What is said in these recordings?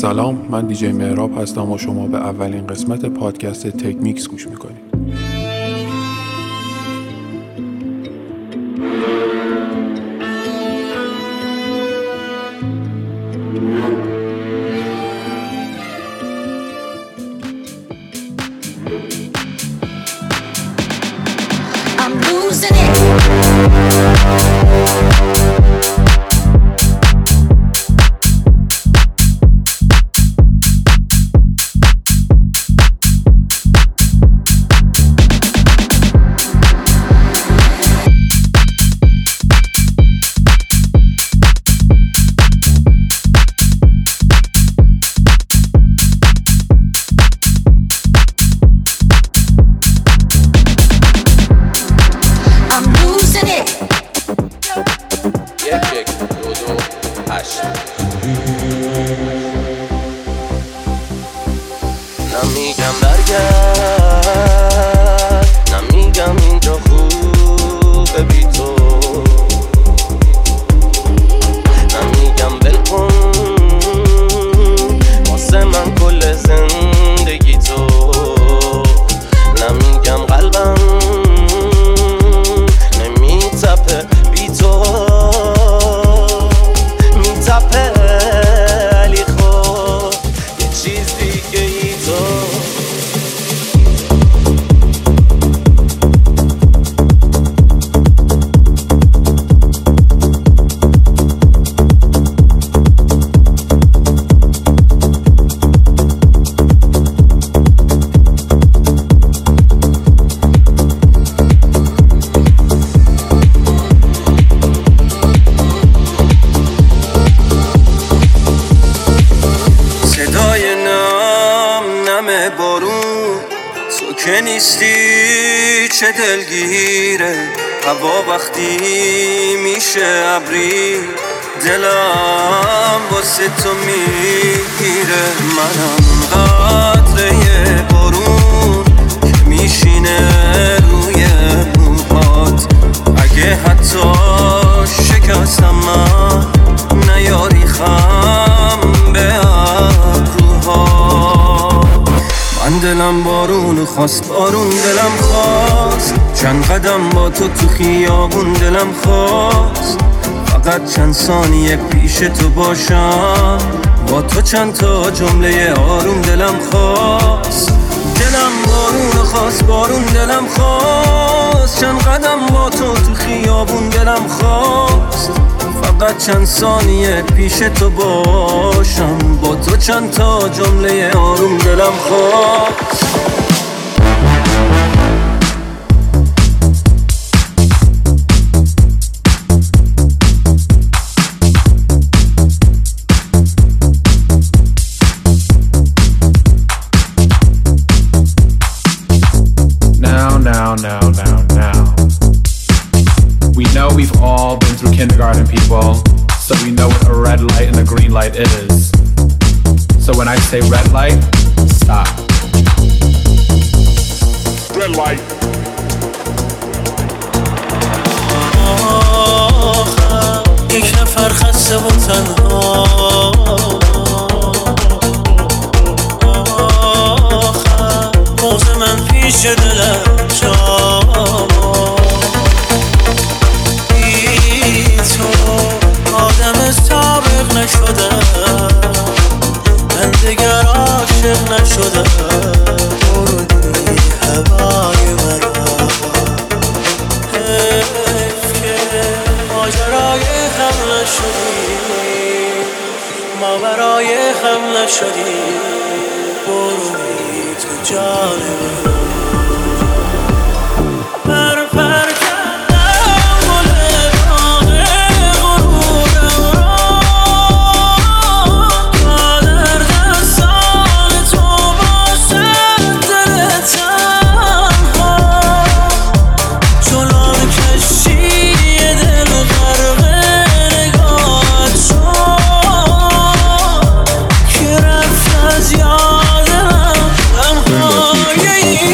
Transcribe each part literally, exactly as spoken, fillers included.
سلام، من دیجی مهراب هستم و شما به اولین قسمت پادکست تک میکس گوش میکنید. I'm losing it. نمیگم برگرد، نمیگم اینجا خوبه بی تو، نمیگم ولکن واسه من کل زندگی تو، نمیگم قلبم نمیتپه بی تو، میتپه علی خود یه چیز دیگه ای تو. بارون تو که نیستی چه دلگیره، هوا وقتی میشه ابری دلم واسه تو میگیره، منم قطره بارون که میشینه روی موهات، اگه حتی شکستم من نیاری خم به من، دلم بارون خواست، بارون دلم خواست، چند قدم با تو تو خیابون دلم خواست، فقط چند ثانیه پیش تو باشم، با تو چند تا جمله آروم دلم خواست، دلم بارون خواست، بارون دلم خواست، چند قدم با تو تو خیابون دلم خواست، فقط چند ثانیه پیش تو باشم، با تو چند تا جمله آروم دلم خواست. Now, now, now, now, now. We know we've all been through kindergarten, people, so we know what a red light and a green light is. So when I say red light, stop. Red light. یک نفر خسته و تنها، موز من پیش دلم جا، آدم سابق نشدم، من دیگر عاشق نشدم، بردی هوای مرا، حیف که ماجرای هم نشدی، ما برای هم نشدی، بردی تو جان مرا. Yeah.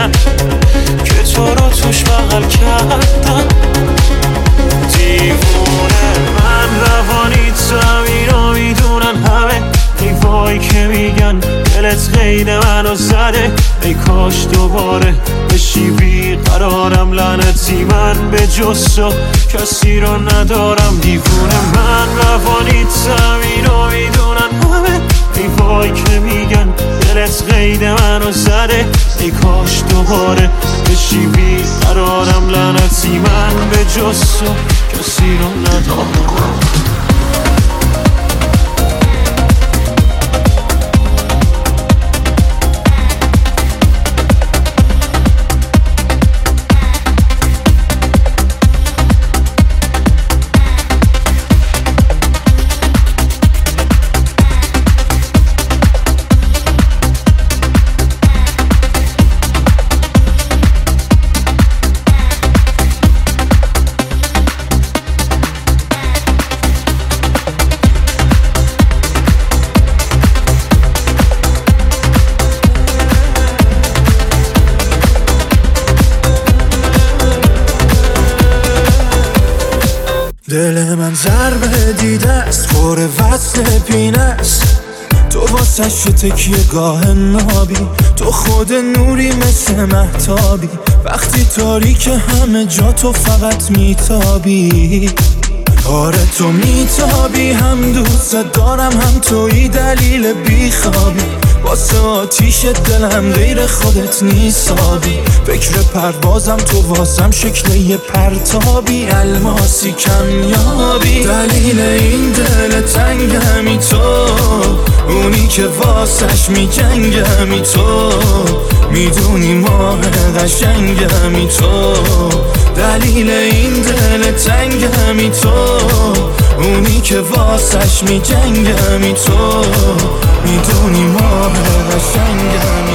دیدم که تو رو توش بغل کردم. دیوونه من روانی تو اینو میدونن همه، ای وای که میگن دلت قید منو زده. ای کاش دوباره بشی بیقرارم، لعنتی من به جز تو کسی رو ندارم. دیوونه من روانی تو اینو میدونن همه، ای وای که میگن دلت قید منو زده. ای کاش دوباره بشی بیقرارم، لعنتی من به جز تو کسی رو ندارم. دل من ضربه دیده است، پر وصل پینه است. تو واسش تکیه گاه نابی، تو خود نوری مثل مهتابی. وقتی تاریک همه جا تو فقط میتابی. آره تو میتابی، هم دوست دارم هم توی دلیل بیخوابی. واسه آتیش دلم غیر خودت نیسابی. فکر پروازم تو واسم شکل یه پرتابی، الماسی کمیابی. دلیل این دل تنگمی تو، اونی که واسش میجنگمی تو. میدونی ماه قشنگمی تو، دلیل این دل تنگمی تو. اونی که واسش میجنگمی تو. میدونی ماه قشنگمی